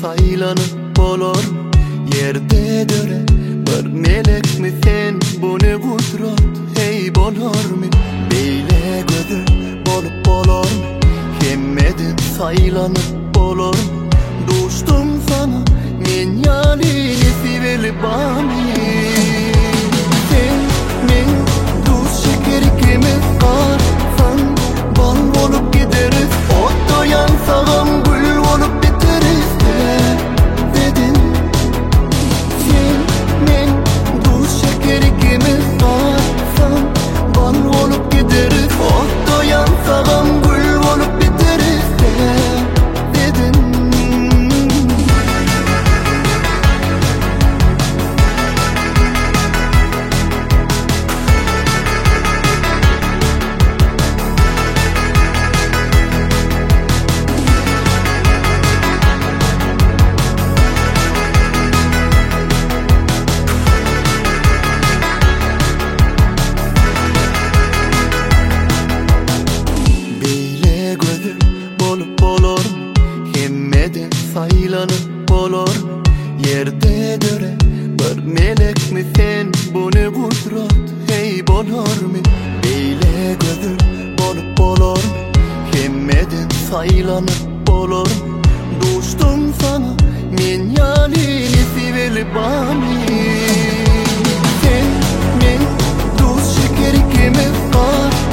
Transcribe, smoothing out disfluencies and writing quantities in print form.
saylanıp bolar yerde döre bir melek mi sen bunu kudrat hey bolar mı beyle gözü bolup bolar mı hemmedin saylanıp bolar mı dostum sana men yalini sivelip bami sen men dost şekeri kimi qarsan bal olup gideriz otto yansağım gül olup biteriz dedin sen men dost şekeri kimi qarsan bal olup gideriz otto yansağım gül olup biteriz dedin saylanıp bolar yerde döre bir melek mi sen bunu kudrat hey bolar mı beyle gözür bolup bolar mı hemmedin saylanıp bolar mı dostum sana men yalini sivelip bami sen men dost şekeri kimi qarsan